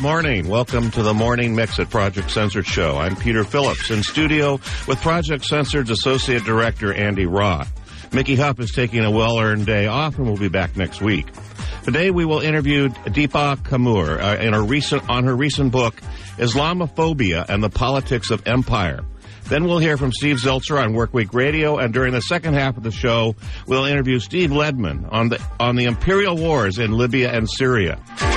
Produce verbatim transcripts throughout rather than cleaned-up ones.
morning. Welcome to the Morning Mix at Project Censored Show. I'm Peter Phillips in studio with Project Censored's Associate Director, Andy Roth. Mickey Huff is taking a well-earned day off and will be back next week. Today we will interview Deepa Kumar uh, in her recent, on her recent book, Islamophobia and the Politics of Empire. Then we'll hear from Steve Zeltzer on Workweek Radio, and during the second half of the show, we'll interview Steve Ledman on the on the imperial wars in Libya and Syria.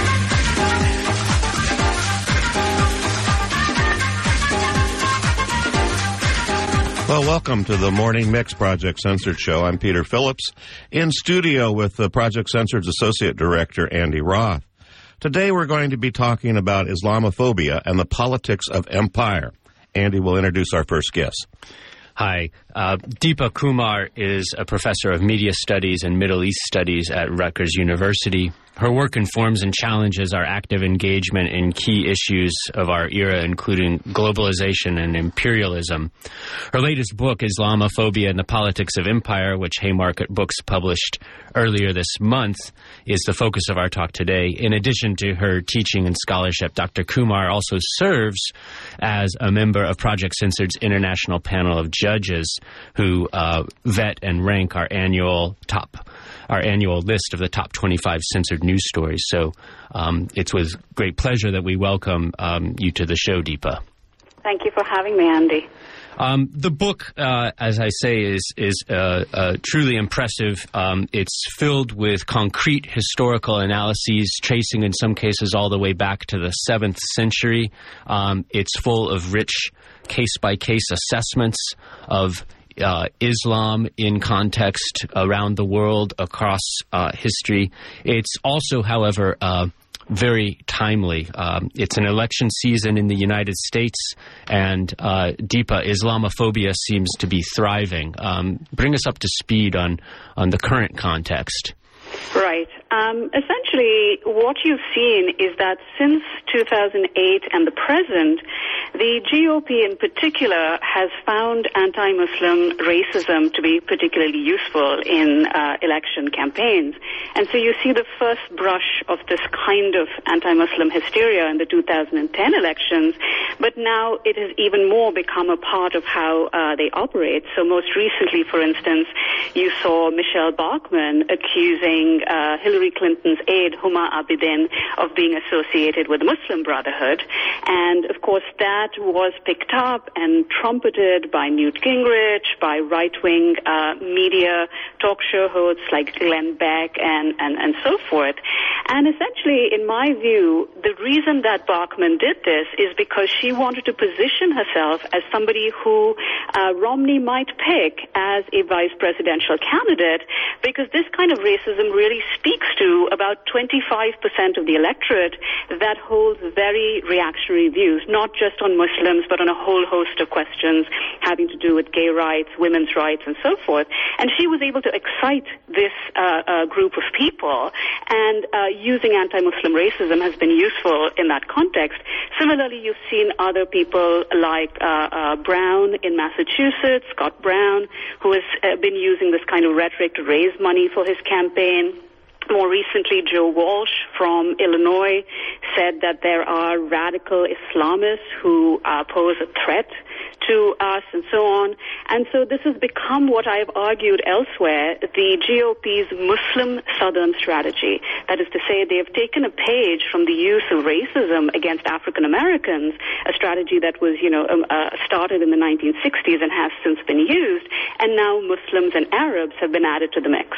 Well, welcome to the Morning Mix Project Censored Show. I'm Peter Phillips, in studio with the Project Censored's Associate Director, Andy Roth. Today we're going to be talking about Islamophobia and the politics of empire. Andy will introduce our first guest. Hi. Uh, Deepa Kumar is a professor of media studies and Middle East studies at Rutgers University. Her work informs and challenges our active engagement in key issues of our era, including globalization and imperialism. Her latest book, Islamophobia and the Politics of Empire, which Haymarket Books published earlier this month, is the focus of our talk today. In addition to her teaching and scholarship, Doctor Kumar also serves as a member of Project Censored's international panel of judges who uh, vet and rank our annual top our annual list of the top twenty-five censored news stories. So um, it's with great pleasure that we welcome um, you to the show, Deepa. Thank you for having me, Andy. Um, the book, uh, as I say, is is uh, uh, truly impressive. Um, it's filled with concrete historical analyses, tracing in some cases all the way back to the seventh century. Um, it's full of rich case-by-case assessments of Uh, Islam in context around the world, across uh, history. It's also, however, uh, very timely. Um, it's an election season in the United States, and uh, Deepa, Islamophobia seems to be thriving. Um, bring us up to speed on, on the current context. Right. Um, essentially, what you've seen is that since two thousand eight and the present, the G O P in particular has found anti-Muslim racism to be particularly useful in uh, election campaigns. And so you see the first brush of this kind of anti-Muslim hysteria in the two thousand ten elections, but now it has even more become a part of how uh, they operate. So most recently, for instance, you saw Michelle Bachmann accusing uh, Hillary Clinton's aide, Huma Abedin, of being associated with the Muslim Brotherhood. And, of course, that was picked up and trumpeted by Newt Gingrich, by right-wing uh, media talk show hosts like Glenn Beck and, and, and so forth. And essentially, in my view, the reason that Bachmann did this is because she wanted to position herself as somebody who uh, Romney might pick as a vice presidential candidate, because this kind of racism really speaks to about twenty-five percent of the electorate that holds very reactionary views, not just on Muslims, but on a whole host of questions having to do with gay rights, women's rights, and so forth. And she was able to excite this uh, uh, group of people, and uh, using anti-Muslim racism has been useful in that context. Similarly, you've seen other people like uh, uh, Brown in Massachusetts, Scott Brown, who has uh, been using this kind of rhetoric to raise money for his campaign. More recently, Joe Walsh from Illinois said that there are radical Islamists who uh, pose a threat to us and so on. And so this has become what I've argued elsewhere, the G O P's Muslim Southern strategy. That is to say, they have taken a page from the use of racism against African Americans, a strategy that was, you know, um, uh, started in the nineteen sixties and has since been used, and now Muslims and Arabs have been added to the mix.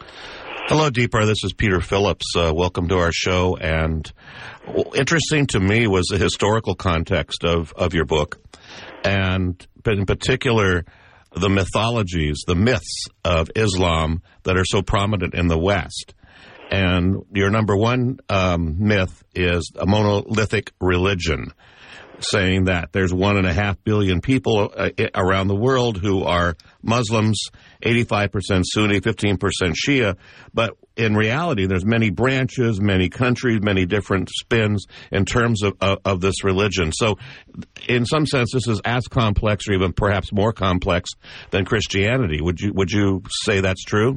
Hello, Deepa. This is Peter Phillips. Uh, welcome to our show. And interesting to me was the historical context of, of your book, and in particular, the mythologies, the myths of Islam that are so prominent in the West. And your number one um, myth is a monolithic religion, saying that there's one and a half billion people uh, around the world who are Muslims, eighty-five percent Sunni, fifteen percent Shia. But in reality, there's many branches, many countries, many different spins in terms of, of, of this religion. So in some sense, this is as complex or even perhaps more complex than Christianity. Would you, would you say that's true?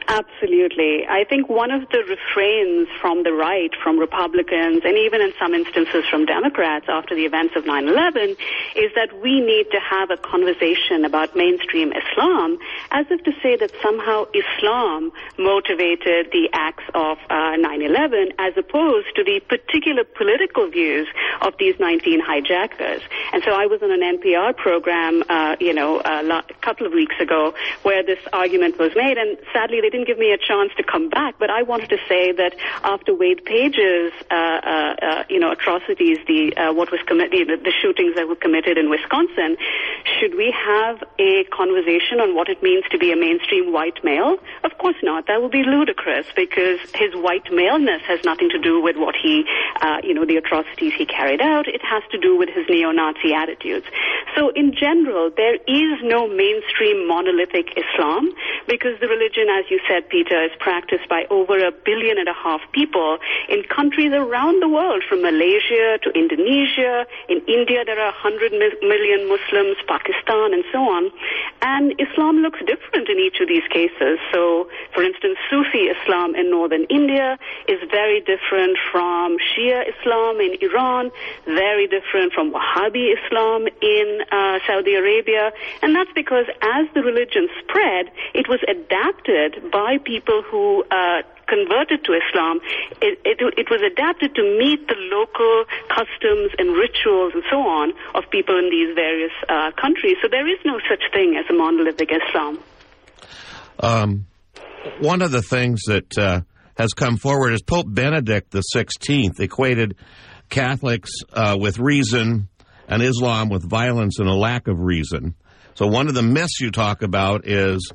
Absolutely. I think one of the refrains from the right, from Republicans, and even in some instances from Democrats after the events of nine eleven, is that we need to have a conversation about mainstream Islam, as if to say that somehow Islam motivated the acts of uh, nine eleven, as opposed to the particular political views of these nineteen hijackers. And so I was on an N P R program, uh, you know, a la- couple of weeks ago, where this argument was made, and sadly they didn't give me a chance to come back, but I wanted to say that after Wade Page's, uh, uh, uh, you know, atrocities, the uh, what was committed, the, the shootings that were committed in Wisconsin, should we have a conversation on what it means to be a mainstream white male? Of course not. That would be ludicrous, because his white maleness has nothing to do with what he, uh, you know, the atrocities he carried out. It has to do with his neo-Nazi attitudes. So in general, there is no mainstream monolithic Islam, because the religion, as you said, Peter, is practiced by over a billion and a half people in countries around the world, from Malaysia to Indonesia. In India, there are one hundred million Muslims, Pakistan, and so on. And Islam looks different in each of these cases. So, for instance, Sufi Islam in northern India is very different from Shia Islam in Iran, very different from Wahhabi Islam in uh, Saudi Arabia. And that's because as the religion spread, it was adapted by people who uh, converted to Islam. It, it, it was adapted to meet the local customs and rituals and so on of people in these various uh, countries. So there is no such thing as a monolithic Islam. Um, one of the things that uh, has come forward is Pope Benedict the sixteenth equated Catholics uh, with reason and Islam with violence and a lack of reason. So one of the myths you talk about is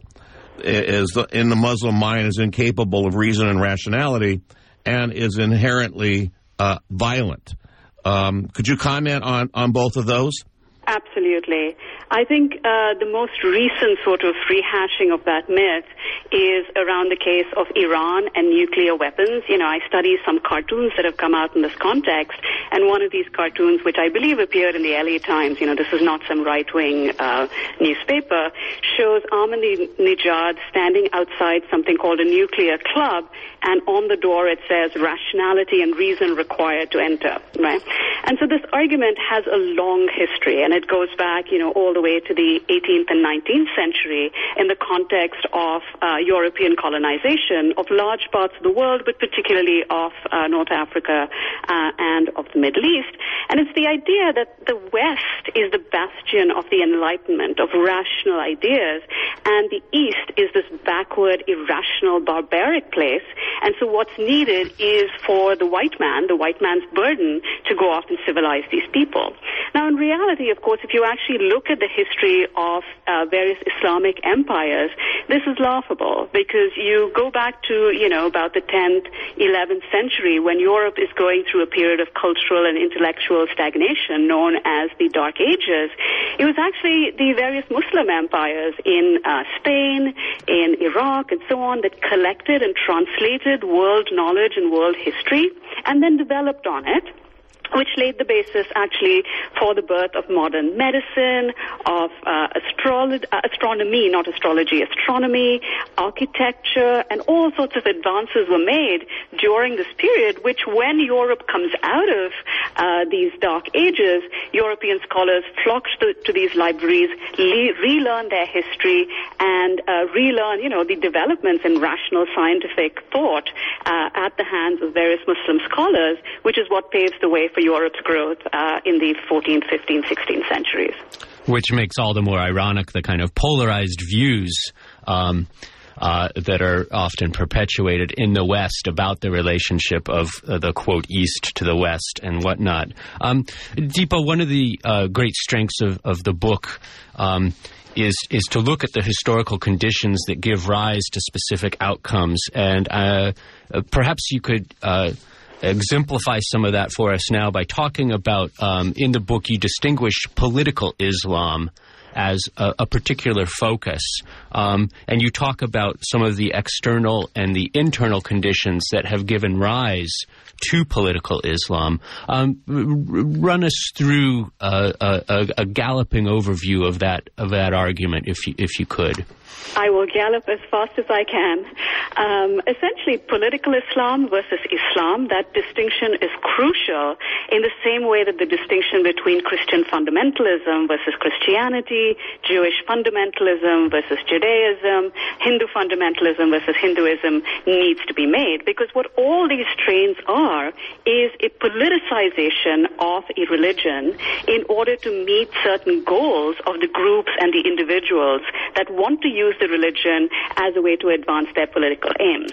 is the, in the Muslim mind is incapable of reason and rationality and is inherently uh, violent. Um, could you comment on, on both of those? Absolutely. I think uh, the most recent sort of rehashing of that myth is around the case of Iran and nuclear weapons. You know, I study some cartoons that have come out in this context, and one of these cartoons, which I believe appeared in the L A Times, you know, this is not some right-wing uh, newspaper, shows Ahmadinejad standing outside something called a nuclear club, and on the door it says rationality and reason required to enter, right? And so this argument has a long history, and it goes back, you know, all the way to the eighteenth and nineteenth century in the context of uh, European colonization of large parts of the world, but particularly of uh, North Africa uh, and of the Middle East. And it's the idea that the West is the bastion of the Enlightenment, of rational ideas, and the East is this backward, irrational, barbaric place. And so what's needed is for the white man, the white man's burden, to go off and civilize these people. Now, in reality, of course, if you actually look at the history of uh, various Islamic empires, this is laughable, because you go back to, you know, about the tenth, eleventh century, when Europe is going through a period of cultural and intellectual stagnation known as the Dark Ages. It was actually the various Muslim empires in uh, Spain, in Iraq, and so on that collected and translated world knowledge and world history and then developed on it, which laid the basis actually for the birth of modern medicine, of uh, astrolo- uh, astronomy, not astrology, astronomy, architecture, and all sorts of advances were made during this period, which when Europe comes out of uh, these dark ages, European scholars flocked to, to these libraries, le- relearn their history, and uh, relearn, you know, the developments in rational scientific thought uh, at the hands of various Muslim scholars, which is what paves the way for Europe's growth uh, in the fourteenth, fifteenth, sixteenth centuries. Which makes all the more ironic the kind of polarized views um, uh, that are often perpetuated in the West about the relationship of uh, the, quote, East to the West and whatnot. Um, Deepa, one of the uh, great strengths of, of the book um, is is to look at the historical conditions that give rise to specific outcomes. And uh, perhaps you could Uh, exemplify some of that for us now by talking about, um, in the book, you distinguish political Islam as a, a particular focus. Um, and you talk about some of the external and the internal conditions that have given rise to political Islam. Um, r- run us through uh, a, a galloping overview of that of that argument, if you, if you could. I will gallop as fast as I can. Um, essentially, political Islam versus Islam, that distinction is crucial in the same way that the distinction between Christian fundamentalism versus Christianity, Jewish fundamentalism versus Judaism, Hindu fundamentalism versus Hinduism needs to be made. Because what all these trains are is a politicization of a religion in order to meet certain goals of the groups and the individuals that want to use the religion as a way to advance their political aims.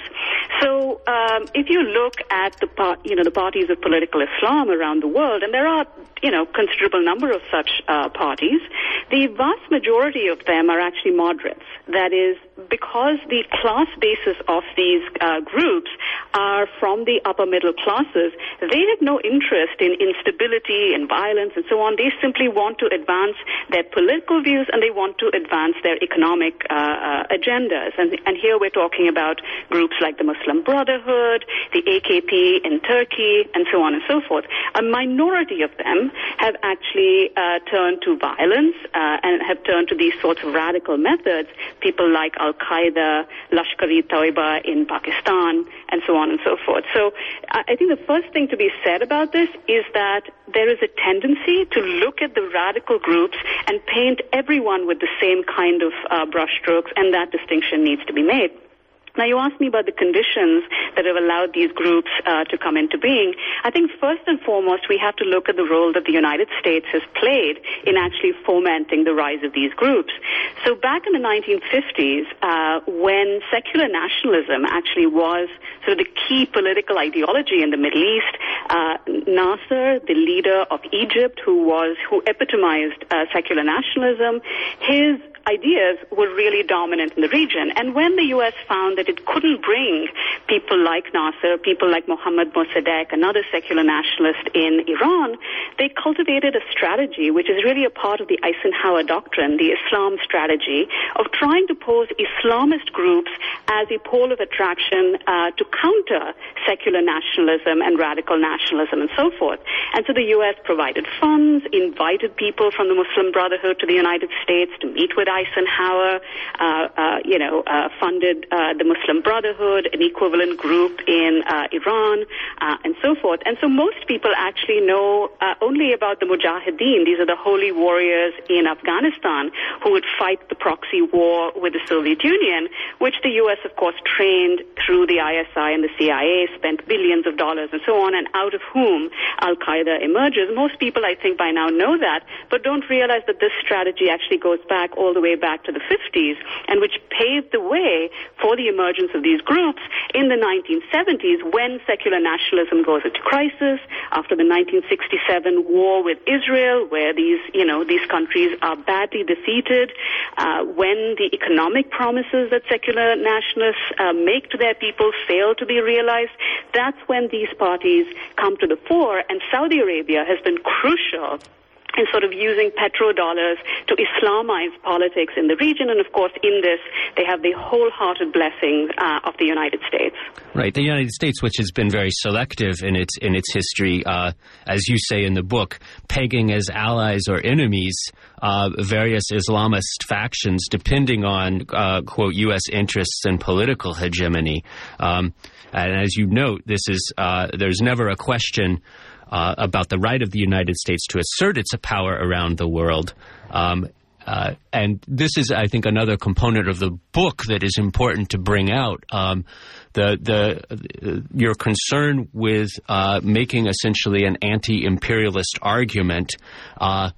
So, um, if you look at the part, you know, the parties of political Islam around the world, and there are, you know, considerable number of such uh, parties, the vast majority of them are actually moderates. That is, because the class basis of these uh, groups are from the upper middle classes, they have no interest in instability and violence and so on. They simply want to advance their political views and they want to advance their economic uh, uh, agendas. And, and here we're talking about groups like the Muslim Brotherhood, the A K P in Turkey, and so on and so forth. A minority of them have actually uh, turned to violence uh, and have turned to these sorts of radical methods. People like Al-Qaeda, Lashkar-e-Taiba in Pakistan, and so on and so forth. So I think the first thing to be said about this is that there is a tendency to look at the radical groups and paint everyone with the same kind of uh, brushstrokes, and that distinction needs to be made. Now, you asked me about the conditions that have allowed these groups uh, to come into being. I think first and foremost, we have to look at the role that the United States has played in actually fomenting the rise of these groups. So back in the nineteen fifties, uh, when secular nationalism actually was sort of the key political ideology in the Middle East, uh, Nasser, the leader of Egypt, who was who epitomized uh, secular nationalism, his ideas were really dominant in the region. And when the U S found that it couldn't bring people like Nasser, people like Mohammad Mossadegh, another secular nationalist in Iran, they cultivated a strategy which is really a part of the Eisenhower Doctrine, the Islam strategy, of trying to pose Islamist groups as a pole of attraction uh, to counter secular nationalism and radical nationalism and so forth. And so the U S provided funds, invited people from the Muslim Brotherhood to the United States to meet with Eisenhower, uh, uh, you know, uh, funded uh, the Muslim Brotherhood, an equivalent group in uh, Iran, uh, and so forth. And so most people actually know uh, only about the Mujahideen. These are the holy warriors in Afghanistan who would fight the proxy war with the Soviet Union, which the U S, of course, trained through the I S I and the C I A, spent billions of dollars and so on, and out of whom Al-Qaeda emerges. Most people, I think, by now know that, but don't realize that this strategy actually goes back all the way back to the fifties, and which paved the way for the emergence of these groups in the nineteen seventies when secular nationalism goes into crisis after the nineteen sixty-seven war with Israel, where these, you know, these countries are badly defeated, uh, when the economic promises that secular nationalists uh, make to their people fail to be realized. That's when these parties come to the fore, and Saudi Arabia has been crucial in sort of using petrodollars to Islamize politics in the region. And, of course, in this, they have the wholehearted blessing uh, of the United States. Right. The United States, which has been very selective in its in its history, uh, as you say in the book, pegging as allies or enemies uh, various Islamist factions depending on, uh, quote, U S interests and political hegemony. Um, and as you note, this is uh, there's never a question Uh, about the right of the United States to assert its power around the world. Um, uh, and this is, I think, another component of the book that is important to bring out. Um, the the uh, your concern with uh, making essentially an anti-imperialist argument. Uh,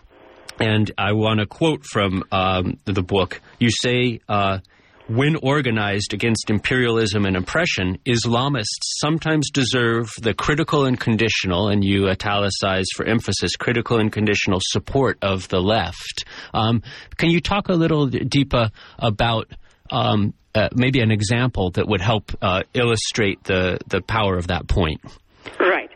and I want to quote from um, the book. You say, uh, when organized against imperialism and oppression, Islamists sometimes deserve the critical and conditional, and you italicize for emphasis, critical and conditional support of the left. Um, can you talk a little deeper about um, uh, maybe an example that would help uh, illustrate the, the power of that point? Right.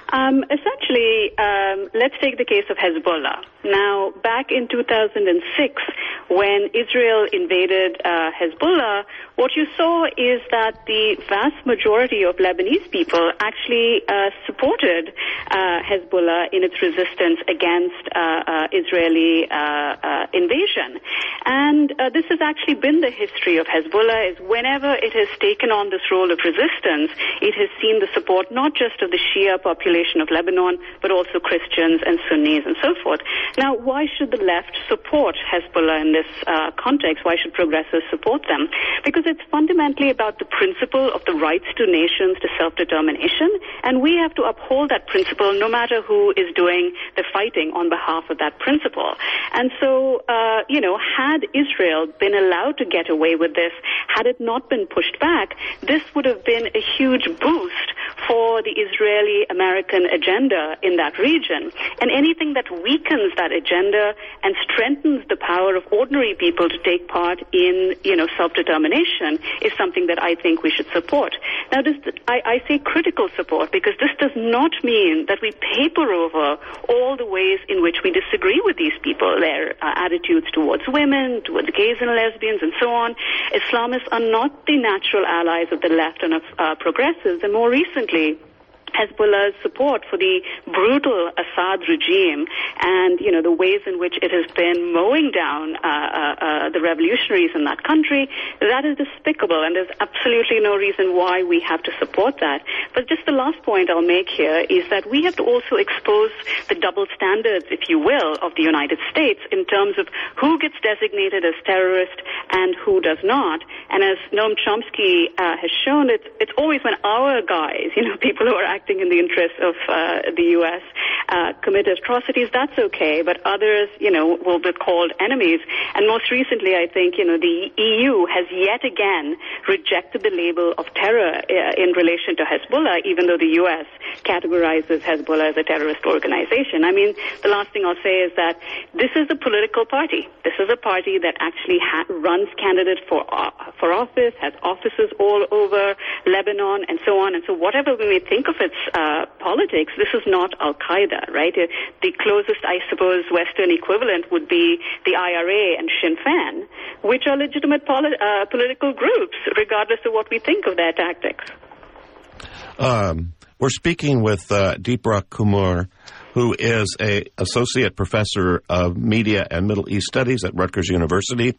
Um, essentially, um, let's take the case of Hezbollah. Now, back in two thousand six, when Israel invaded uh, Hezbollah, what you saw is that the vast majority of Lebanese people actually uh, supported uh, Hezbollah in its resistance against uh, uh, Israeli uh, uh, invasion. And uh, this has actually been the history of Hezbollah, is whenever it has taken on this role of resistance, it has seen the support not just of the Shia population of Lebanon, but also Christians and Sunnis and so forth. Now, why should the left support Hezbollah in this uh, context? Why should progressives support them? Because it's fundamentally about the principle of the rights to nations to self-determination, and we have to uphold that principle no matter who is doing the fighting on behalf of that principle. And so, uh, you know, had Israel been allowed to get away with this, had it not been pushed back, this would have been a huge boost for the Israeli-American agenda in that region. And anything that weakens that agenda and strengthens the power of ordinary people to take part in, you know, self-determination is something that I think we should support. Now, this, I, I say critical support because this does not mean that we paper over all the ways in which we disagree with these people, their uh, attitudes towards women, towards gays and lesbians, and so on. Islamists are not the natural allies of the left and of uh, progressives, and more recently, Hezbollah's support for the brutal Assad regime and, you know, the ways in which it has been mowing down uh, uh, uh, the revolutionaries in that country, that is despicable, and there's absolutely no reason why we have to support that. But just the last point I'll make here is that we have to also expose the double standards, if you will, of the United States in terms of who gets designated as terrorist and who does not. And as Noam Chomsky uh, has shown, it's, it's always when our guys, you know, people who are acting in the interest of uh, the U S uh, commit atrocities, that's okay, but others, you know, will be called enemies. And most recently, I think, you know, the E U has yet again rejected the label of terror uh, in relation to Hezbollah, even though the U S categorizes Hezbollah as a terrorist organization. I mean, the last thing I'll say is that this is a political party. This is a party that actually ha- runs candidates for uh, for office, has offices all over Lebanon, and so on. And so whatever we may think of its uh, politics, this is not Al-Qaeda, right? Uh, the closest, I suppose, Western equivalent would be the I R A and Sinn Féin, which are legitimate poli- uh, political groups, regardless of what we think of their tactics. Um, we're speaking with uh, Deepa Kumar, who is a associate professor of media and Middle East studies at Rutgers University.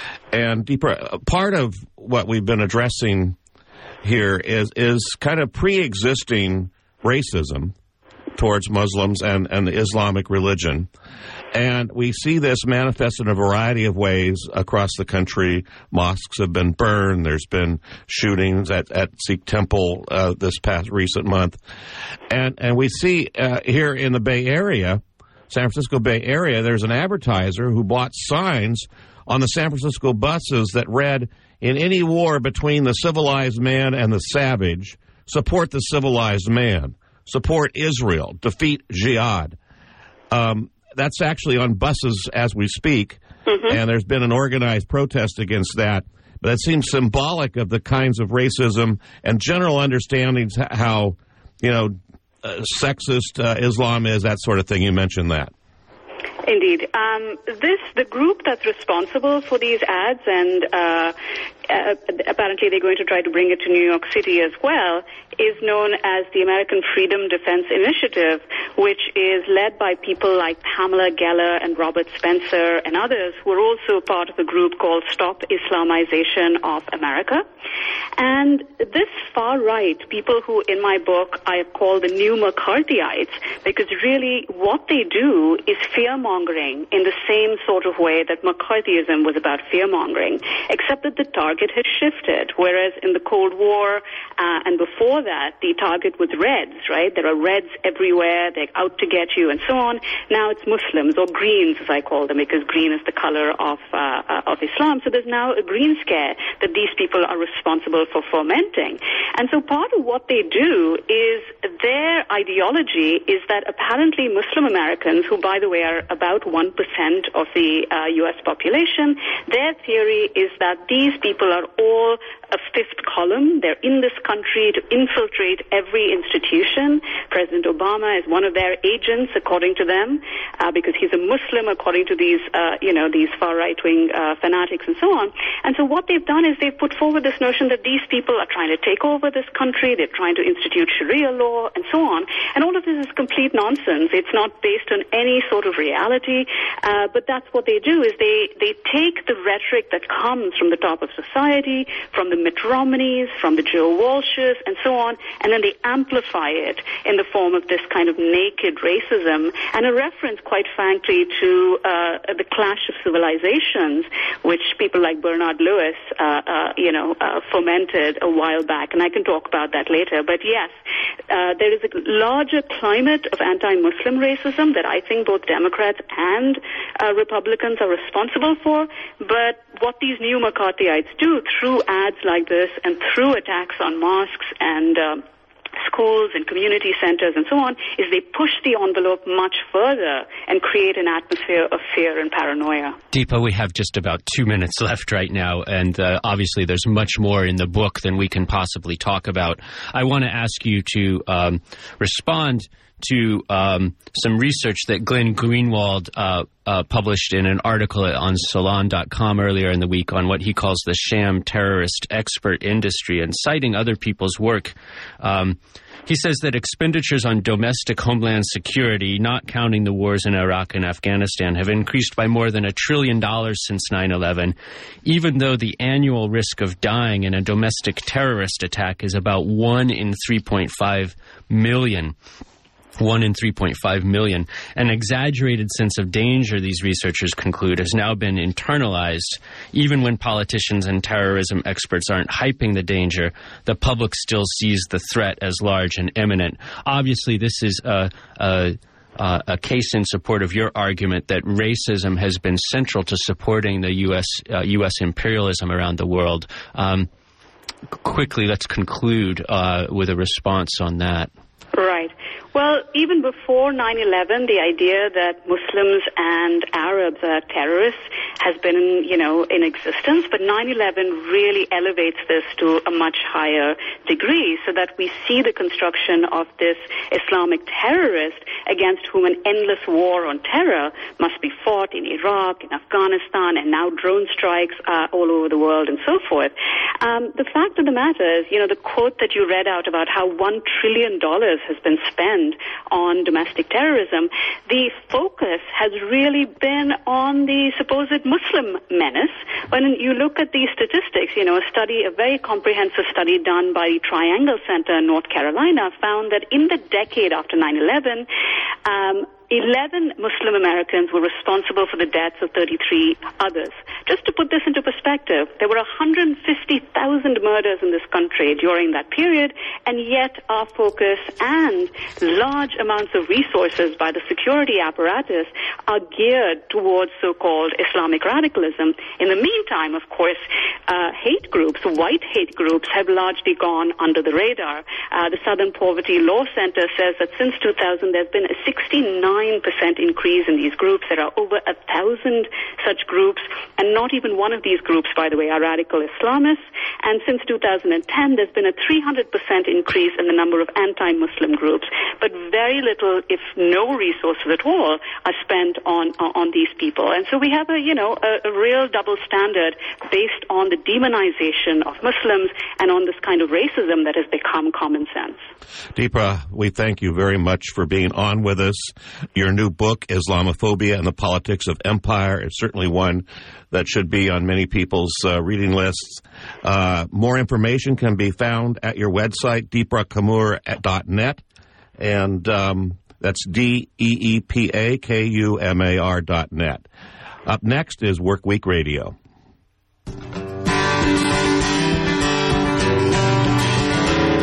And Deepa, part of what we've been addressing here is is kind of pre-existing racism towards Muslims and, and the Islamic religion. And we see this manifest in a variety of ways across the country. Mosques have been burned. There's been shootings at, at Sikh Temple uh, this past recent month. And and we see uh, here in the Bay Area, San Francisco Bay Area, there's an advertiser who bought signs on the San Francisco buses that read, "In any war between the civilized man and the savage, support the civilized man. Support Israel. Defeat jihad." Um, that's actually on buses as we speak, mm-hmm. and there's been an organized protest against that. But it seems symbolic of the kinds of racism and general understandings how, you know, uh, sexist uh, Islam is, that sort of thing. You mentioned that. Indeed. Um, this, the group that's responsible for these ads, and uh, uh, apparently they're going to try to bring it to New York City as well, is known as the American Freedom Defense Initiative, which is led by people like Pamela Geller and Robert Spencer and others who are also part of a group called Stop Islamization of America. And this far right, people who in my book I call the new McCarthyites, because really what they do is fear-mongering in the same sort of way that McCarthyism was about fear-mongering, except that the target has shifted, whereas in the Cold War uh, and before that, the target was Reds, right? There are Reds everywhere, they're out to get you and so on. Now it's Muslims, or Greens as I call them, because green is the color of, uh, of Islam. So there's now a green scare that these people are responsible for fomenting. And so part of what they do is their ideology is that apparently Muslim Americans, who by the way are about one percent of the uh, U S population, their theory is that these people are all a fifth column. They're in this country to infiltrate every institution. President Obama is one of their agents, according to them, uh, because he's a Muslim, according to these, uh, you know, these far right-wing uh, fanatics and so on. And so what they've done is they've put forward this notion that these people are trying to take over this country. They're trying to institute Sharia law and so on. And all of this is complete nonsense. It's not based on any sort of reality. Uh, but that's what they do, is they, they take the rhetoric that comes from the top of society, from the Mitt Romneys, from the Joe Walshes, and so on, and then they amplify it in the form of this kind of naked racism and a reference, quite frankly, to uh, the clash of civilizations, which people like Bernard Lewis, uh, uh, you know, uh, fomented a while back. And I can talk about that later. But yes, uh, there is a larger climate of anti-Muslim racism that I think both Democrats and uh, Republicans are responsible for. But what these new McCarthyites do through ads like this and through attacks on mosques and uh, schools and community centers and so on, is they push the envelope much further and create an atmosphere of fear and paranoia. Deepa, we have just about two minutes left right now, and uh, obviously there's much more in the book than we can possibly talk about. I want to ask you to um, respond to um, some research that Glenn Greenwald uh, uh, published in an article on Salon dot com earlier in the week on what he calls the sham terrorist expert industry. And citing other people's work, um, he says that expenditures on domestic homeland security, not counting the wars in Iraq and Afghanistan, have increased by more than a trillion dollars since nine eleven, even though the annual risk of dying in a domestic terrorist attack is about one in three point five million. One in three point five million. An exaggerated sense of danger, these researchers conclude, has now been internalized. Even when politicians and terrorism experts aren't hyping the danger, the public still sees the threat as large and imminent. Obviously, this is a, a, a case in support of your argument that racism has been central to supporting the U S uh, U S imperialism around the world. Um, quickly, let's conclude uh, with a response on that. Right. Well, even before nine eleven, the idea that Muslims and Arabs are terrorists has been, you know, in existence, but nine eleven really elevates this to a much higher degree, so that we see the construction of this Islamic terrorist against whom an endless war on terror must be fought in Iraq, in Afghanistan, and now drone strikes uh, all over the world and so forth. Um, the fact of the matter is, you know, the quote that you read out about how one trillion dollars has been spent on domestic terrorism, the focus has really been on the supposed Muslim menace. When you look at these statistics, you know, a study, a very comprehensive study done by the Triangle Center in North Carolina found that in the decade after nine eleven, um, eleven Muslim Americans were responsible for the deaths of thirty-three others. Just to put this into perspective, there were one hundred fifty thousand murders in this country during that period, and yet our focus and large amounts of resources by the security apparatus are geared towards so-called Islamic radicalism. In the meantime, of course, uh, hate groups, white hate groups, have largely gone under the radar. Uh, the Southern Poverty Law Center says that since two thousand, there's been a sixty-nine percent increase in these groups. There are over a thousand such groups, and not even one of these groups, by the way, are radical Islamists. And since two thousand ten, there's been a three hundred percent increase in the number of anti-Muslim groups, but very little, if no resources at all, are spent on on these people. And so we have a, you know, a, a real double standard based on the demonization of Muslims and on this kind of racism that has become common sense. Deepa, we thank you very much for being on with us. Your new book, Islamophobia and the Politics of Empire, is certainly one that should be on many people's uh, reading lists. Uh, more information can be found at your website, deepa kumar dot net, and um, that's D E E P A K U M A R dot net. Up next is Work Week Radio.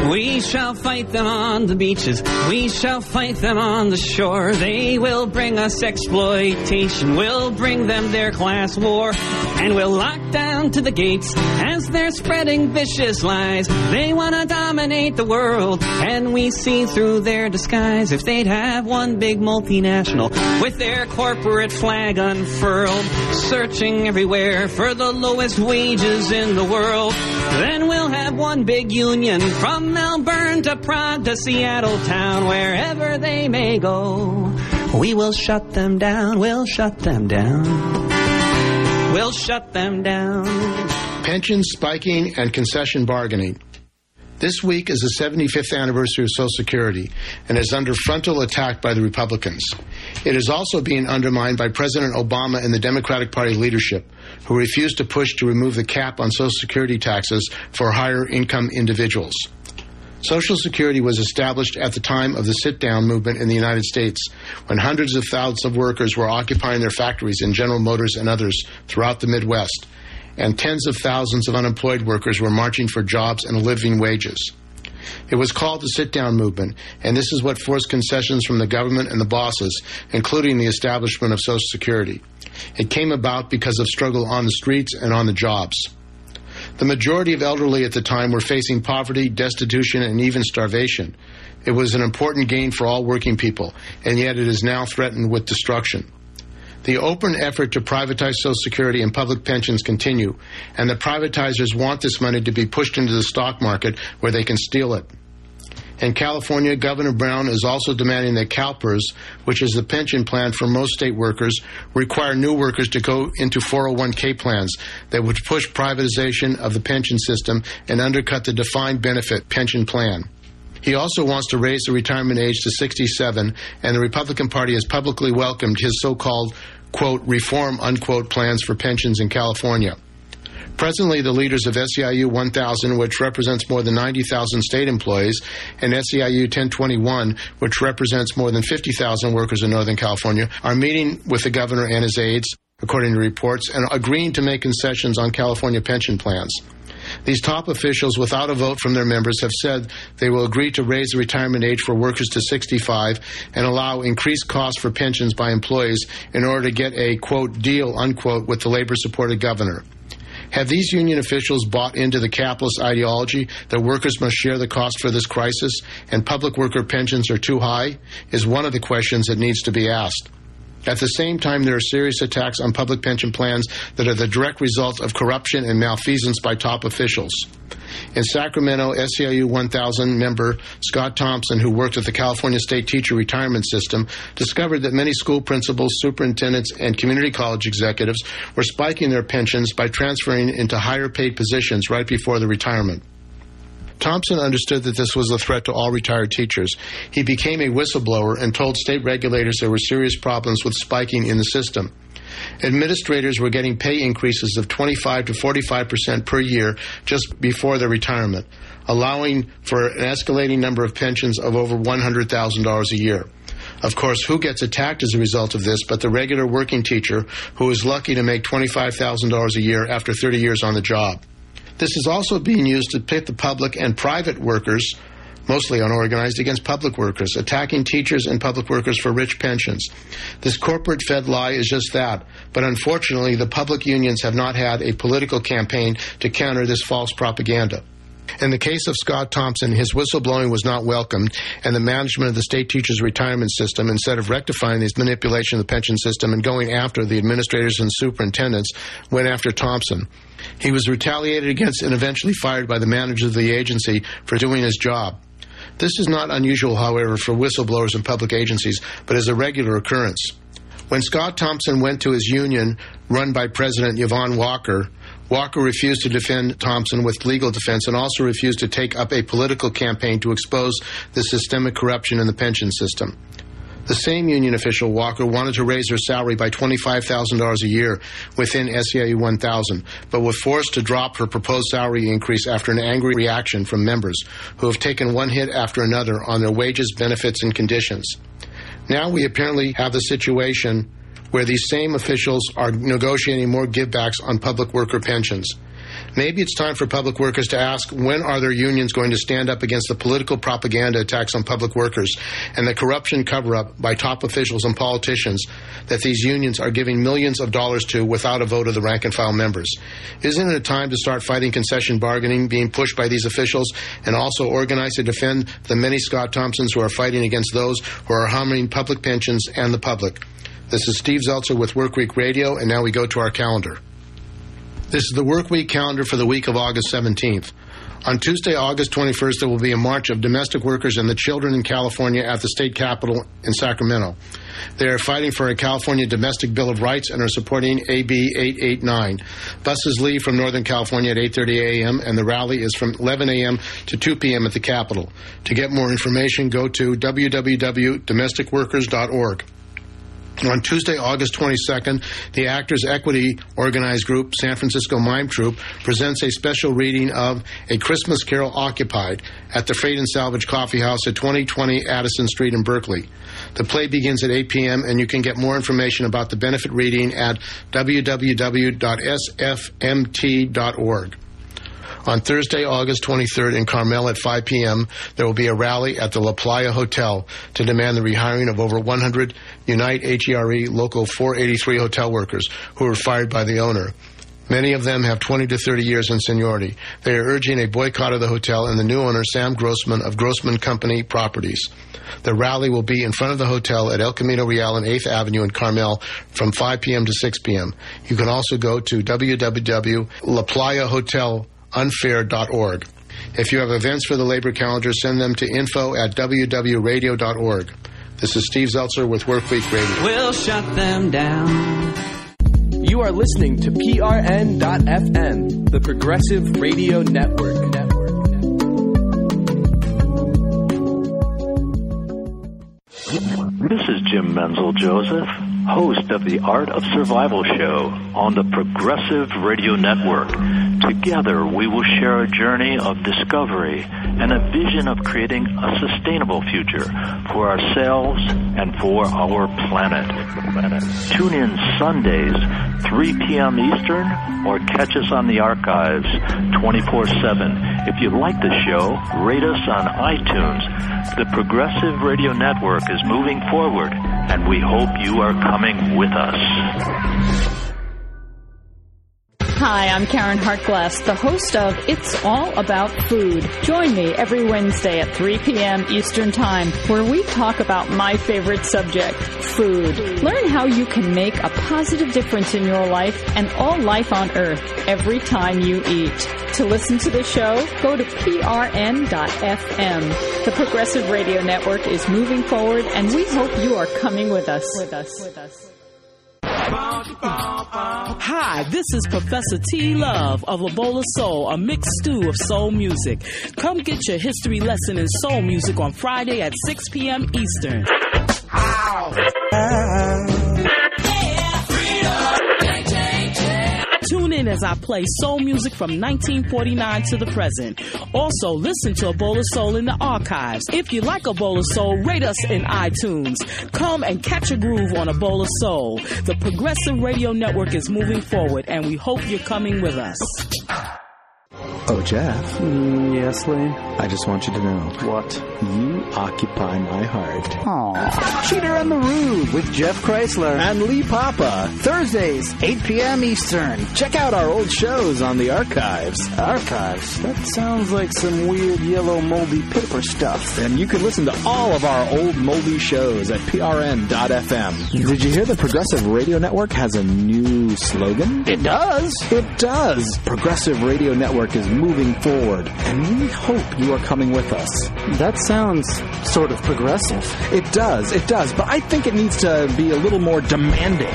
We shall fight them on the beaches. We shall fight them on the shore. They will bring us exploitation. We'll bring them their class war. And we'll lock down to the gates as they're spreading vicious lies. They want to dominate the world, and we see through their disguise. If they'd have one big multinational with their corporate flag unfurled, searching everywhere for the lowest wages in the world, then we'll have one big union from Melbourne to Prague to Seattle town. Wherever they may go, we will shut them down. We'll shut them down. We'll shut them down. Pensions spiking and concession bargaining. This week is the seventy-fifth anniversary of Social Security and is under frontal attack by the Republicans. It is also being undermined by President Obama and the Democratic Party leadership, who refused to push to remove the cap on Social Security taxes for higher income individuals. Social Security was established at the time of the sit-down movement in the United States, when hundreds of thousands of workers were occupying their factories in General Motors and others throughout the Midwest, and tens of thousands of unemployed workers were marching for jobs and living wages. It was called the sit-down movement, and this is what forced concessions from the government and the bosses, including the establishment of Social Security. It came about because of struggle on the streets and on the jobs. The majority of elderly at the time were facing poverty, destitution, and even starvation. It was an important gain for all working people, and yet it is now threatened with destruction. The open effort to privatize Social Security and public pensions continue, and the privatizers want this money to be pushed into the stock market where they can steal it. In California, Governor Brown is also demanding that CalPERS, which is the pension plan for most state workers, require new workers to go into four oh one k plans that would push privatization of the pension system and undercut the defined benefit pension plan. He also wants to raise the retirement age to sixty-seven, and the Republican Party has publicly welcomed his so-called, quote, reform, unquote, plans for pensions in California. Presently, the leaders of S E I U one thousand, which represents more than ninety thousand state employees, and S E I U ten twenty-one, which represents more than fifty thousand workers in Northern California, are meeting with the governor and his aides, according to reports, and agreeing to make concessions on California pension plans. These top officials, without a vote from their members, have said they will agree to raise the retirement age for workers to sixty-five and allow increased costs for pensions by employees in order to get a, quote, deal, unquote, with the labor-supported governor. Have these union officials bought into the capitalist ideology that workers must share the cost for this crisis and public worker pensions are too high? Is one of the questions that needs to be asked. At the same time, there are serious attacks on public pension plans that are the direct result of corruption and malfeasance by top officials. In Sacramento, S E I U one thousand member Scott Thompson, who worked at the California State Teacher Retirement System, discovered that many school principals, superintendents, and community college executives were spiking their pensions by transferring into higher paid positions right before the retirement. Thompson understood that this was a threat to all retired teachers. He became a whistleblower and told state regulators there were serious problems with spiking in the system. Administrators were getting pay increases of twenty-five to forty-five percent per year just before their retirement, allowing for an escalating number of pensions of over one hundred thousand dollars a year. Of course, who gets attacked as a result of this but the regular working teacher who is lucky to make twenty-five thousand dollars a year after thirty years on the job? This is also being used to pit the public and private workers, mostly unorganized, against public workers, attacking teachers and public workers for rich pensions. This corporate-fed lie is just that, but unfortunately the public unions have not had a political campaign to counter this false propaganda. In the case of Scott Thompson, his whistleblowing was not welcomed, and the management of the state teachers' retirement system, instead of rectifying this manipulation of the pension system and going after the administrators and superintendents, went after Thompson. He was retaliated against and eventually fired by the manager of the agency for doing his job. This is not unusual, however, for whistleblowers in public agencies, but is a regular occurrence. When Scott Thompson went to his union, run by President Yvonne Walker, Walker refused to defend Thompson with legal defense and also refused to take up a political campaign to expose the systemic corruption in the pension system. The same union official, Walker, wanted to raise her salary by twenty-five thousand dollars a year within S E I U one thousand, but was forced to drop her proposed salary increase after an angry reaction from members who have taken one hit after another on their wages, benefits, and conditions. Now we apparently have the situation where these same officials are negotiating more givebacks on public worker pensions. Maybe it's time for public workers to ask, when are their unions going to stand up against the political propaganda attacks on public workers and the corruption cover-up by top officials and politicians that these unions are giving millions of dollars to without a vote of the rank-and-file members? Isn't it a time to start fighting concession bargaining being pushed by these officials and also organize to defend the many Scott Thompsons who are fighting against those who are harming public pensions and the public? This is Steve Zeltzer with Workweek Radio, and now we go to our calendar. This is the Workweek calendar for the week of August seventeenth. On Tuesday, August twenty-first, there will be a march of domestic workers and the children in California at the state capitol in Sacramento. They are fighting for a California Domestic Bill of Rights and are supporting A B eight eighty-nine. Buses leave from Northern California at eight thirty a.m., and the rally is from eleven a.m. to two p.m. at the Capitol. To get more information, go to w w w dot domestic workers dot org. On Tuesday, August twenty-second, the Actors Equity organized group San Francisco Mime Troupe presents a special reading of A Christmas Carol Occupied at the Freight and Salvage Coffee House at twenty twenty Addison Street in Berkeley. The play begins at eight p.m., and you can get more information about the benefit reading at w w w dot s f m t dot org. On Thursday, August twenty-third, in Carmel at five p.m., there will be a rally at the La Playa Hotel to demand the rehiring of over one hundred Unite H E R E Local four eighty-three hotel workers who were fired by the owner. Many of them have twenty to thirty years in seniority. They are urging a boycott of the hotel and the new owner, Sam Grossman, of Grossman Company Properties. The rally will be in front of the hotel at El Camino Real and eighth Avenue in Carmel from five p.m. to six p.m. You can also go to w w w dot la playa hotel unfair dot org. If you have events for the labor calendar, send them to info at w w radio dot org. This is Steve Zeltzer with Workweek Radio. We'll shut them down. You are listening to P R N dot F M, the Progressive Radio Network. Network. This is Jim Menzel Joseph, host of the Art of Survival show on the Progressive Radio Network. Together, we will share a journey of discovery and a vision of creating a sustainable future for ourselves and for our planet. Tune in Sundays, three p.m. Eastern, or catch us on the archives twenty-four seven. If you like the show, rate us on iTunes. The Progressive Radio Network is moving forward, and we hope you are coming with us. Hi, I'm Karen Hartglass, the host of It's All About Food. Join me every Wednesday at three p.m. Eastern Time, where we talk about my favorite subject, food. Learn how you can make a positive difference in your life and all life on Earth every time you eat. To listen to the show, go to p r n dot f m. The Progressive Radio Network is moving forward, and we hope you are coming with us. With us. With us. Hi, this is Professor T. Love of La Bowl of Soul, a mixed stew of soul music. Come get your history lesson in soul music on Friday at six p.m. Eastern. Tune in as I play soul music from nineteen forty-nine to the present. Also, listen to A Bowl of Soul in the archives. If you like A Bowl of Soul, rate us in iTunes. Come and catch a groove on A Bowl of Soul. The Progressive Radio Network is moving forward, and we hope you're coming with us. Oh, Jeff. Mm, yes, Lee? I just want you to know. What? You occupy my heart. Aww. Cheater on the Road with Jeff Chrysler and Lee Papa. Thursdays, eight p.m. Eastern. Check out our old shows on the archives. Archives? That sounds like some weird yellow moldy paper stuff. And you can listen to all of our old moldy shows at p r n dot f m. Did you hear the Progressive Radio Network has a new slogan? It does. It does. Progressive Radio Network is moving forward, and we hope you are coming with us. That sounds sort of progressive. It does, it does, but I think it needs to be a little more demanding.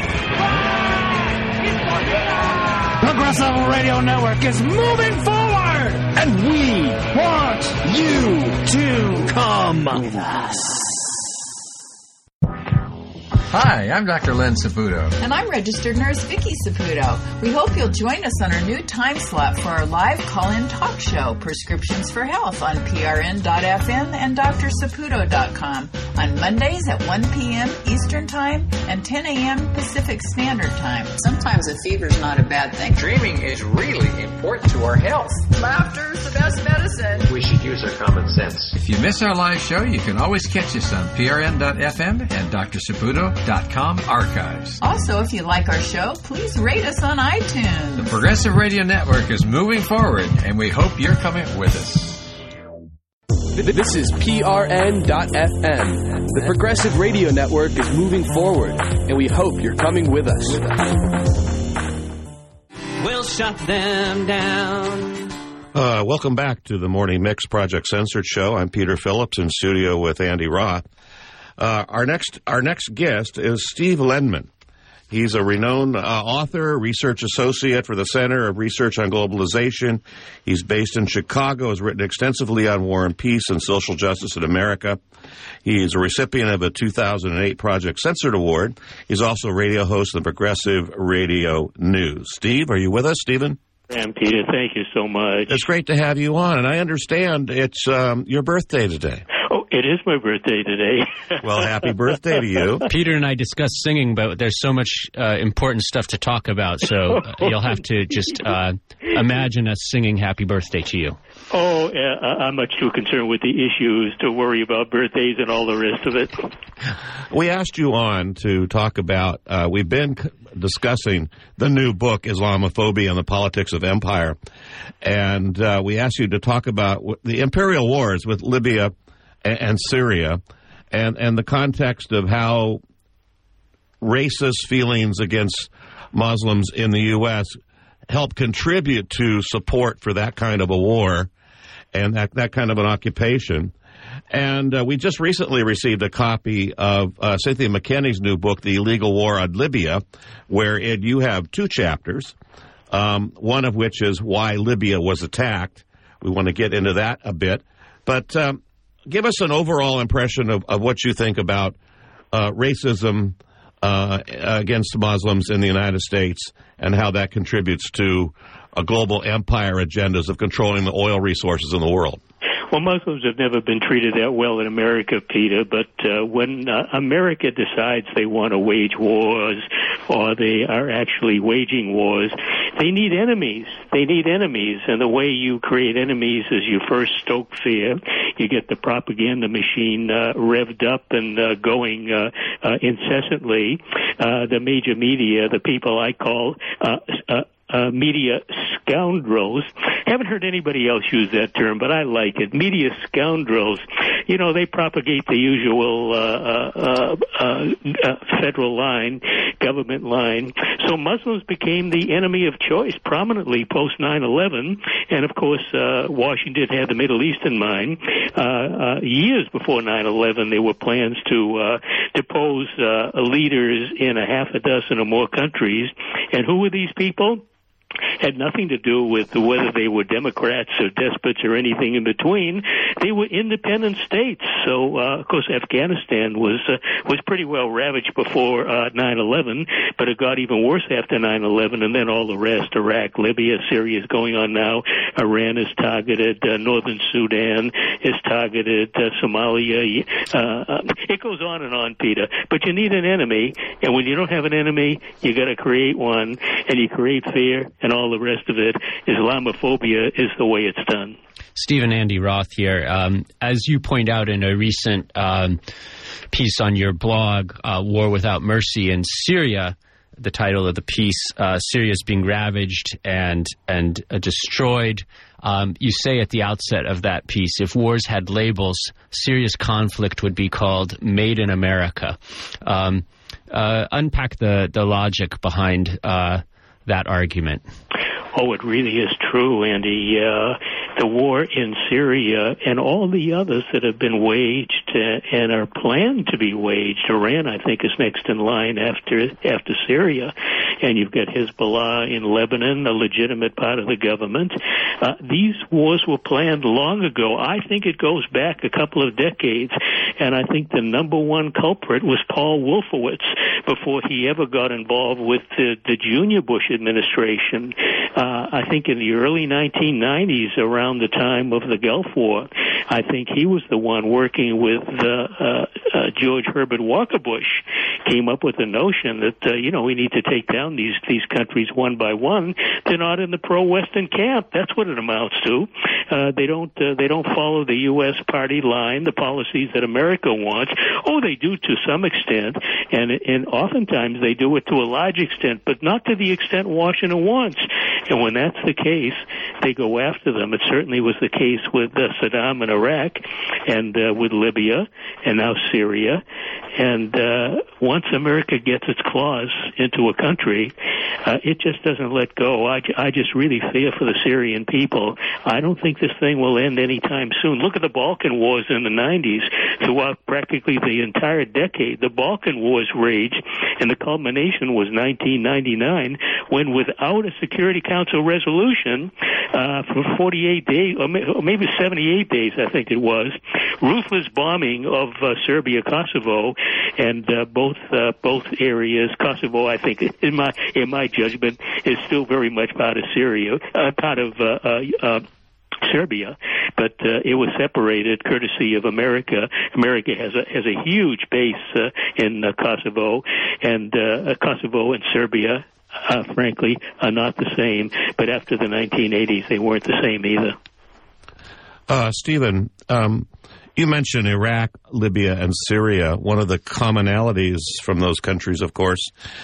Progressive Radio Network is moving forward, and we want you to come with us. Hi, I'm Doctor Len Saputo. And I'm registered nurse Vicky Saputo. We hope you'll join us on our new time slot for our live call-in talk show, Prescriptions for Health, on P R N dot F M and D R Saputo dot com on Mondays at one p.m. Eastern Time and ten a.m. Pacific Standard Time. Sometimes a fever's not a bad thing. Dreaming is really important to our health. Laughter's the best medicine. We should use our common sense. If you miss our live show, you can always catch us on P R N dot F M and D R Saputo dot com archives. Also, if you like our show, please rate us on iTunes. The Progressive Radio Network is moving forward, and we hope you're coming with us. This is P R N dot F M. The Progressive Radio Network is moving forward, and we hope you're coming with us. We'll shut them down. Uh, welcome back to the Morning Mix Project Censored Show. I'm Peter Phillips in studio with Andy Roth. Uh, our next our next guest is Steve Lenman. He's a renowned uh, author, research associate for the Center of Research on Globalization. He's based in Chicago, has written extensively on war and peace and social justice in America. He's a recipient of a two thousand eight Project Censored Award. He's also a radio host of the Progressive Radio News. Steve, are you with us, Stephen? And Peter, thank you so much. It's great to have you on, and I understand it's um, your birthday today. Oh, it is my birthday today. Well, happy birthday to you. Peter and I discussed singing, but there's so much uh, important stuff to talk about, so uh, you'll have to just uh, imagine us singing happy birthday to you. Oh, uh, I'm much too concerned with the issues to worry about birthdays and all the rest of it. We asked you on to talk about, uh, we've been c- discussing the new book, Islamophobia and the Politics of Empire, and uh, we asked you to talk about w- the imperial wars with Libya and, and Syria, and, and the context of how racist feelings against Muslims in the U S help contribute to support for that kind of a war and that, that kind of an occupation. And uh, we just recently received a copy of uh, Cynthia McKinney's new book, The Illegal War on Libya, where it, you have two chapters, um, one of which is why Libya was attacked. We want to get into that a bit. But um, give us an overall impression of, of what you think about uh, racism uh, against Muslims in the United States and how that contributes to a global empire agendas of controlling the oil resources in the world. Well, Muslims have never been treated that well in America, Peter, but uh, when uh, America decides they want to wage wars or they are actually waging wars, they need enemies. They need enemies, and the way you create enemies is you first stoke fear. You get the propaganda machine uh, revved up and uh, going uh, uh, incessantly. Uh, the major media, the people I call uh, uh, Uh, media scoundrels. Haven't heard anybody else use that term, but I like it. Media scoundrels. You know, they propagate the usual uh, uh, uh, uh, federal line, government line. So Muslims became the enemy of choice prominently post nine eleven. And, of course, uh, Washington had the Middle East in mind. Uh, uh, years before nine eleven, there were plans to uh, depose uh, leaders in a half a dozen or more countries. And who were these people? Had nothing to do with whether they were Democrats or despots or anything in between. They were independent states. So, uh, of course, Afghanistan was uh, was pretty well ravaged before uh, nine eleven, but it got even worse after nine eleven, and then all the rest, Iraq, Libya, Syria is going on now. Iran is targeted. Uh, Northern Sudan is targeted. Uh, Somalia. Uh, it goes on and on, Peter. But you need an enemy, and when you don't have an enemy, you got to create one, and you create fear. And all the rest of it, Islamophobia is the way it's done. Stephen Andy Roth here. Um, as you point out in a recent um, piece on your blog, uh, War Without Mercy in Syria, the title of the piece, uh, Syria is being ravaged and, and uh, destroyed. Um, you say at the outset of that piece, if wars had labels, Syria's conflict would be called Made in America. Um, uh, unpack the, the logic behind uh that argument. Oh, it really is true, Andy. Uh, the war in Syria and all the others that have been waged uh, and are planned to be waged. Iran, I think, is next in line after after Syria, and you've got Hezbollah in Lebanon, a legitimate part of the government. Uh, these wars were planned long ago. I think it goes back a couple of decades, and I think the number one culprit was Paul Wolfowitz before he ever got involved with the, the junior Bush administration. Uh, I think in the early nineteen nineties, around the time of the Gulf War, I think he was the one working with uh, uh, uh, George Herbert Walker Bush, came up with the notion that, uh, you know, we need to take down these, these countries one by one. They're not in the pro-Western camp. That's what it amounts to. Uh, they don't uh, they don't follow the U S party line, the policies that America wants. Oh, they do to some extent, and and oftentimes they do it to a large extent, but not to the extent Washington wants. And when that's the case, they go after them. It certainly was the case with uh, Saddam in Iraq, and uh, with Libya, and now Syria. And uh, once America gets its claws into a country, uh, it just doesn't let go. I, I just really fear for the Syrian people. I don't think this thing will end anytime soon. Look at the Balkan Wars in the nineties. Throughout practically the entire decade, the Balkan Wars raged, and the culmination was nineteen ninety-nine, when without a Security Council resolution, uh, for forty-eight days, or maybe seventy-eight days, I think it was, ruthless bombing of uh, Serbia, Kosovo, and uh, both uh, both areas. Kosovo, I think, in my in my judgment, is still very much part of Syria, uh, part of uh, uh, uh, Serbia, but uh, it was separated courtesy of America. America has a has a huge base uh, in uh, Kosovo, and uh, Kosovo and Serbia, uh, frankly, are not the same. But after the nineteen eighties, they weren't the same either. Uh, Stephen, um, you mentioned Iraq, Libya, and Syria. One of the commonalities from those countries, of course,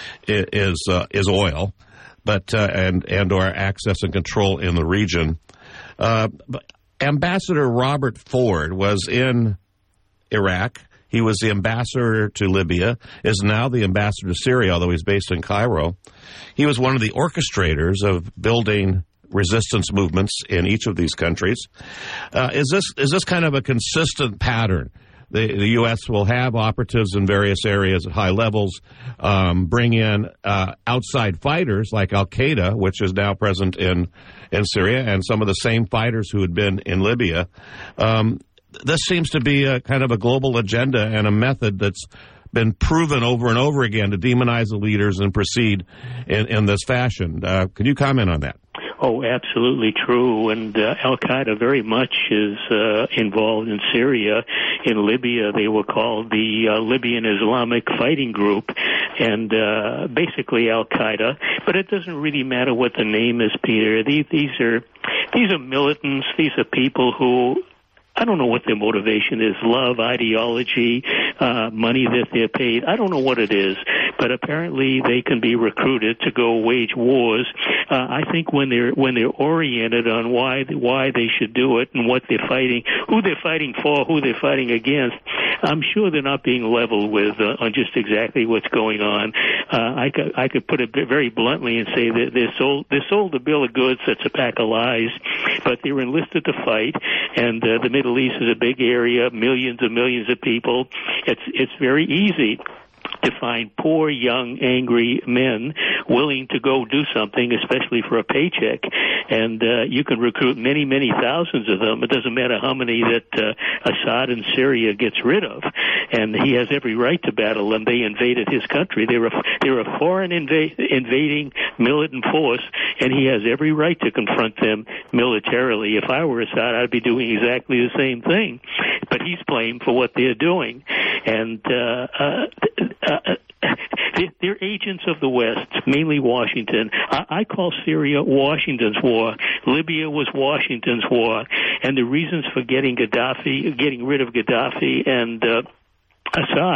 is uh, is oil, but uh, and and or access and control in the region. Uh, Ambassador Robert Ford was in Iraq. He was the ambassador to Libya, is now the ambassador to Syria, although he's based in Cairo. He was one of the orchestrators of building resistance movements in each of these countries. Uh, is this is this kind of a consistent pattern? The, the U S will have operatives in various areas at high levels, um, bring in uh, outside fighters like Al-Qaeda, which is now present in, in Syria, and some of the same fighters who had been in Libya. Um, this seems to be a kind of a global agenda and a method that's been proven over and over again to demonize the leaders and proceed in, in this fashion. Uh, can you comment on that? Oh, absolutely true. And uh, Al-Qaeda very much is uh, involved in Syria. In Libya, they were called the uh, Libyan Islamic Fighting Group, and uh, basically Al-Qaeda. But it doesn't really matter what the name is, Peter. These, these are these are militants. These are people who, I don't know what their motivation is, love, ideology, uh, money that they're paid. I don't know what it is, but apparently they can be recruited to go wage wars. Uh, I think when they're when they're oriented on why why they should do it and what they're fighting, who they're fighting for, who they're fighting against, I'm sure they're not being leveled with uh, on just exactly what's going on. Uh, I could I could put it very bluntly and say that they're sold they're sold a bill of goods that's a pack of lies, but they're enlisted to fight, and uh, the Middle East is a big area, millions and millions of people. It's it's very easy to find poor, young, angry men willing to go do something, especially for a paycheck. And uh, you can recruit many, many thousands of them. It doesn't matter how many that uh, Assad in Syria gets rid of. And he has every right to battle them. They invaded his country. They're a, they're a foreign inva- invading militant force, and he has every right to confront them militarily. If I were Assad, I'd be doing exactly the same thing. But he's blamed for what they're doing. And uh, uh, uh, they're agents of the West, mainly Washington. I, I call Syria Washington's war. Libya was Washington's war. And the reasons for getting Gaddafi, getting rid of Gaddafi and uh, Assad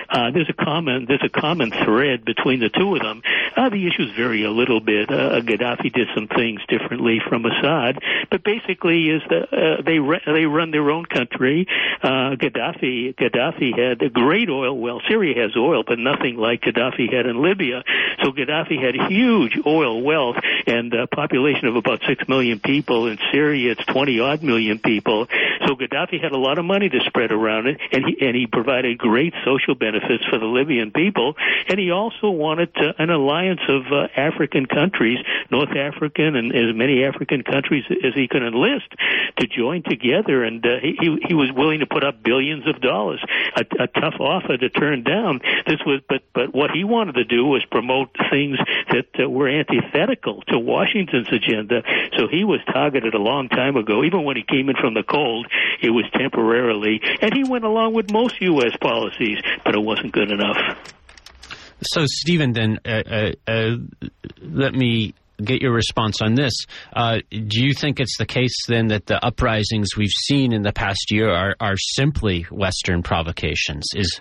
uh, there's a common there's a common thread between the two of them. Uh, the issues vary a little bit. Uh, Gaddafi did some things differently from Assad, but basically is that uh, they re- they run their own country. Uh, Gaddafi Gaddafi had a great oil well. Syria has oil, but nothing like Gaddafi had in Libya. So Gaddafi had huge oil wealth and a population of about six million people. In Syria, it's twenty odd million people. So Gaddafi had a lot of money to spread around it, and he and he provided great social benefits for the Libyan people. And he also wanted to, an alliance of uh, African countries, North African and as many African countries as he could enlist, to join together. And uh, he he was willing to put up billions of dollars. A, a tough offer to turn down. This was, but but what he wanted to do was promote things that uh, were antithetical to Washington's agenda. So he was targeted a long time ago. Even when he came in from the cold, it was temporarily, and he went along with most U S policies, but it wasn't good enough. So, Stephen, then, uh, uh, uh, let me get your response on this. Uh, do you think it's the case, then, that the uprisings we've seen in the past year are, are simply Western provocations? Is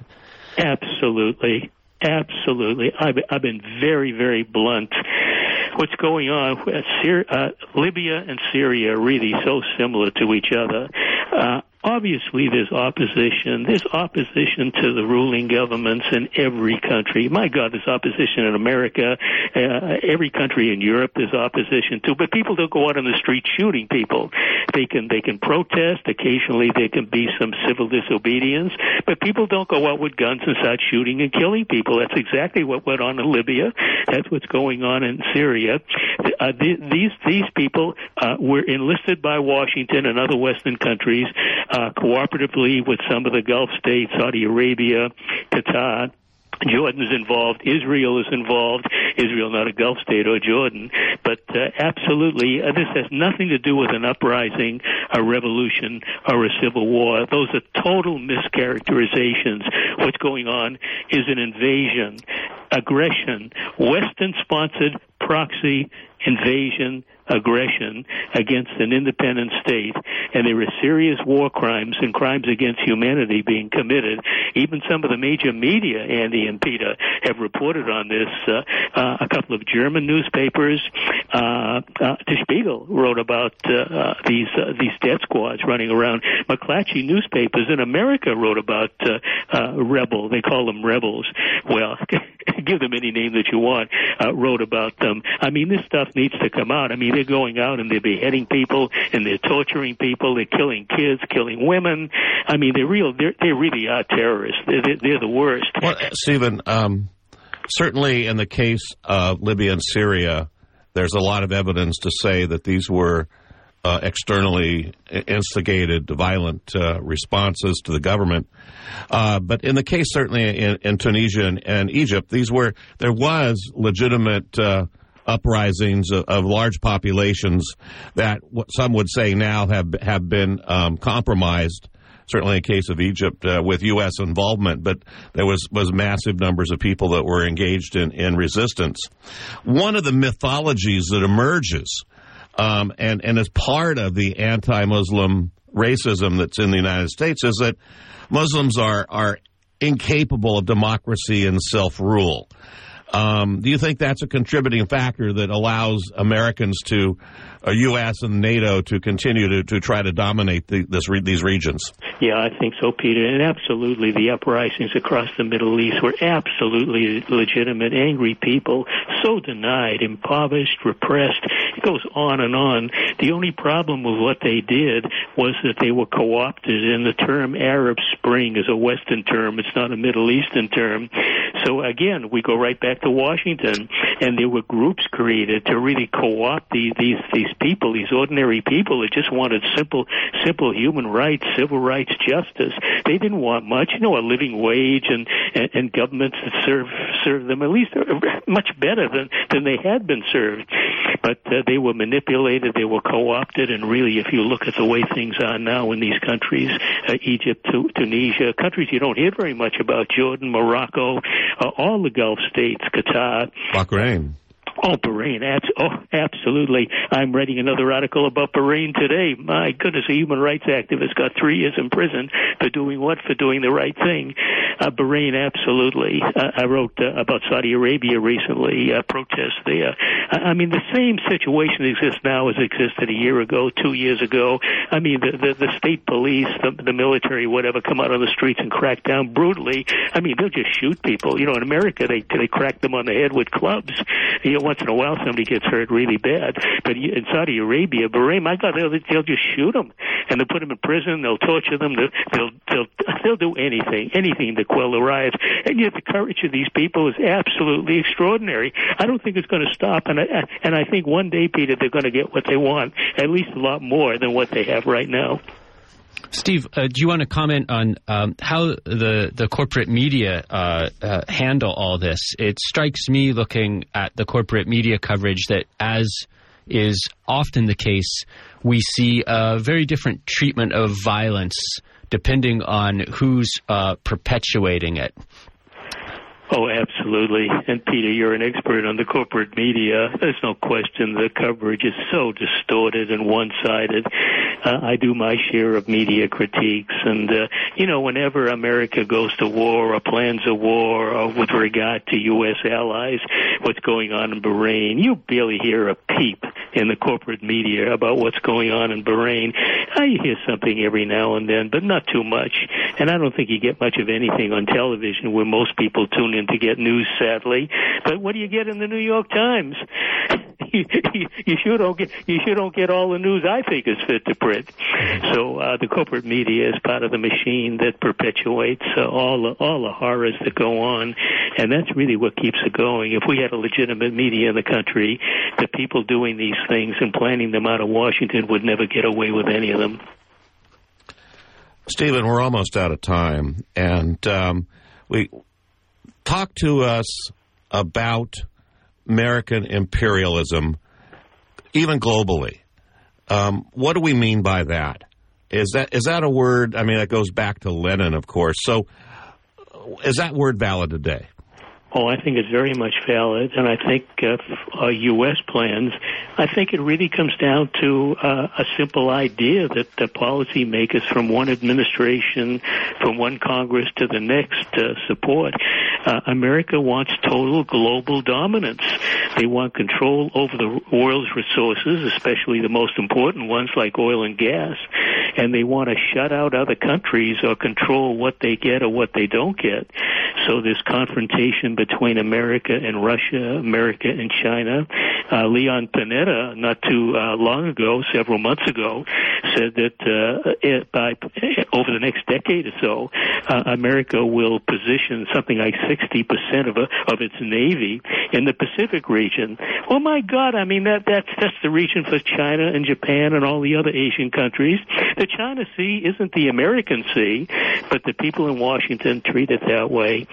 Absolutely. Absolutely. I've, I've been very, very blunt. What's going on, uh, Libya and Syria are really so similar to each other. Uh, Obviously, there's opposition. There's opposition to the ruling governments in every country. My God, there's opposition in America. Uh, every country in Europe there's opposition to. But people don't go out on the street shooting people. They can they can protest. Occasionally, there can be some civil disobedience. But people don't go out with guns and start shooting and killing people. That's exactly what went on in Libya. That's what's going on in Syria. Uh, th- these these people uh, were enlisted by Washington and other Western countries. Uh, cooperatively with some of the Gulf states, Saudi Arabia, Qatar. Jordan's involved. Israel is involved. Israel, not a Gulf state, or Jordan. But uh, absolutely, uh, this has nothing to do with an uprising, a revolution, or a civil war. Those are total mischaracterizations. What's going on is an invasion, aggression, Western-sponsored proxy invasion, aggression against an independent state, and there are serious war crimes and crimes against humanity being committed. Even some of the major media, Andy and Peter, have reported on this. Uh, uh, a couple of German newspapers, uh, uh, Der Spiegel wrote about uh, uh, these uh, these death squads running around. McClatchy newspapers in America wrote about uh, uh, rebel. They call them rebels. Well, give them any name that you want. Uh, wrote about them. I mean, this stuff needs to come out. I mean, they're going out and they're beheading people and they're torturing people. They're killing kids, killing women. I mean, they're real. They're, they really are terrorists. They're, they're, they're the worst. Well, Stephen, um, certainly in the case of Libya and Syria, there's a lot of evidence to say that these were uh, externally instigated violent uh, responses to the government. Uh, but in the case, certainly in, in Tunisia and, and Egypt, these were there was legitimate uh, uprisings of, of large populations that what some would say now have have been um, compromised. Certainly in the case of Egypt uh, with U S involvement, but there was, was massive numbers of people that were engaged in, in resistance. One of the mythologies that emerges um, and, and is part of the anti-Muslim racism that's in the United States is that Muslims are, are incapable of democracy and self-rule. Um, do you think that's a contributing factor that allows Americans to, uh, U S and NATO to continue to, to try to dominate the, this re- these regions? Yeah, I think so, Peter. And absolutely, the uprisings across the Middle East were absolutely legitimate, angry people, so denied, impoverished, repressed. It goes on and on. The only problem with what they did was that they were co-opted, and the term Arab Spring is a Western term. It's not a Middle Eastern term. So, again, we go right back to Washington, and there were groups created to really co-opt these, these, these people, these ordinary people that just wanted simple, simple human rights, civil rights, justice. They didn't want much, you know, a living wage and, and, and governments that serve serve them at least much better than, than they had been served. But uh, they were manipulated, they were co-opted, and really, if you look at the way things are now in these countries, uh, Egypt, Tunisia, countries you don't hear very much about, Jordan, Morocco, uh, all the Gulf states, Qatar. Bahrain. Oh, Bahrain, abs- oh, absolutely. I'm writing another article about Bahrain today. My goodness, a human rights activist got three years in prison for doing what? For doing the right thing. Uh, Bahrain, absolutely. Uh, I wrote uh, about Saudi Arabia recently, uh, protests there. I, I mean, the same situation exists now as existed a year ago, two years ago. I mean, the, the, the state police, the, the military, whatever, come out on the streets and crack down brutally. I mean, they'll just shoot people. You know, in America, they they crack them on the head with clubs. You know, once in a while, somebody gets hurt really bad. But in Saudi Arabia, Bahrain, my God, they'll, they'll just shoot them. And they'll put them in prison. They'll torture them. They'll, they'll, they'll, they'll do anything, anything to quell the riots. And yet the courage of these people is absolutely extraordinary. I don't think it's going to stop. And I, and I think one day, Peter, they're going to get what they want, at least a lot more than what they have right now. Steve, uh, do you want to comment on um, how the, the corporate media uh, uh, handle all this? It strikes me, looking at the corporate media coverage, that, as is often the case, we see a very different treatment of violence depending on who's uh, perpetuating it. Oh, absolutely. And Peter, you're an expert on the corporate media. There's no question the coverage is so distorted and one-sided. Uh, I do my share of media critiques. And, uh, you know, whenever America goes to war or plans a war or with regard to U S allies, what's going on in Bahrain, you barely hear a peep in the corporate media about what's going on in Bahrain. I hear something every now and then, but not too much. And I don't think you get much of anything on television where most people tune in to get news, sadly. But what do you get in the New York Times? you, you, you sure don't get you sure don't get all the news I think is fit to print. So uh, the corporate media is part of the machine that perpetuates uh, all the, all the horrors that go on, and that's really what keeps it going. If we had a legitimate media in the country, the people doing these things and planning them out of Washington would never get away with any of them. Stephen, we're almost out of time, and um, we talk to us about American imperialism, even globally. Um, what do we mean by that? Is that is that a word? I mean, that goes back to Lenin, of course. So, is that word valid today? Oh, I think it's very much valid, and I think uh, uh, U S plans, I think it really comes down to uh, a simple idea that the policymakers from one administration, from one Congress to the next uh, support. Uh, America wants total global dominance. They want control over the world's resources, especially the most important ones like oil and gas, and they want to shut out other countries or control what they get or what they don't get. So this confrontation between America and Russia, America and China, uh, Leon Panetta, not too uh, long ago, several months ago, said that uh, it, by over the next decade or so, uh, America will position something like sixty percent of a, of its navy in the Pacific region. Oh my God! I mean that that's that's the region for China and Japan and all the other Asian countries. The China Sea isn't the American Sea, but the people in Washington treat it that way.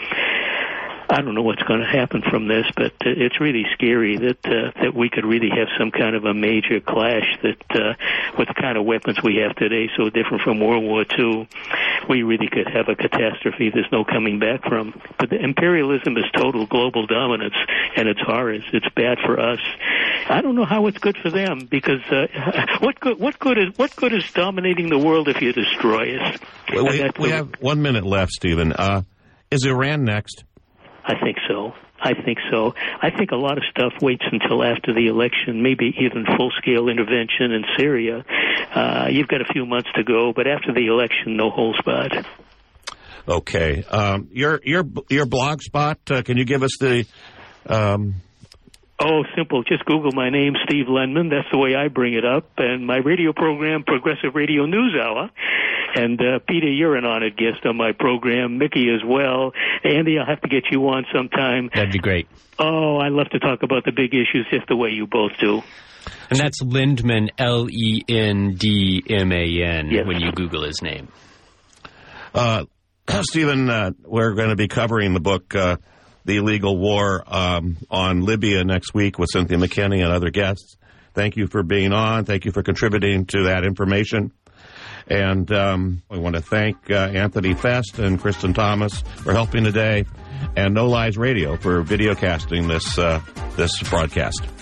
I don't know what's going to happen from this, but uh, it's really scary that uh, that we could really have some kind of a major clash that, uh, with the kind of weapons we have today, so different from World War Two, we really could have a catastrophe there's no coming back from. But the imperialism is total global dominance, and it's horrors. It's bad for us. I don't know how it's good for them, because uh, what good what good is what good is dominating the world if you destroy us? Well, we we have one minute left, Stephen. Uh, is Iran next? I think so. I think so. I think a lot of stuff waits until after the election, maybe even full-scale intervention in Syria. Uh, you've got a few months to go, but after the election, no holds barred. Okay. Um, your your your blog spot, uh, can you give us the... Um Oh, simple. Just Google my name, Steve Lenman. That's the way I bring it up. And my radio program, Progressive Radio News Hour. And, uh, Peter, you're an honored guest on my program. Mickey as well. Andy, I'll have to get you on sometime. That'd be great. Oh, I love to talk about the big issues just the way you both do. And that's Lindman, L E N D M A N, yes, when you Google his name. Uh, Stephen, uh, we're going to be covering the book, uh, The Illegal War um, on Libya next week with Cynthia McKinney and other guests. Thank you for being on. Thank you for contributing to that information. And um, we want to thank uh, Anthony Fest and Kristen Thomas for helping today. and No Lies Radio for videocasting this uh, this broadcast.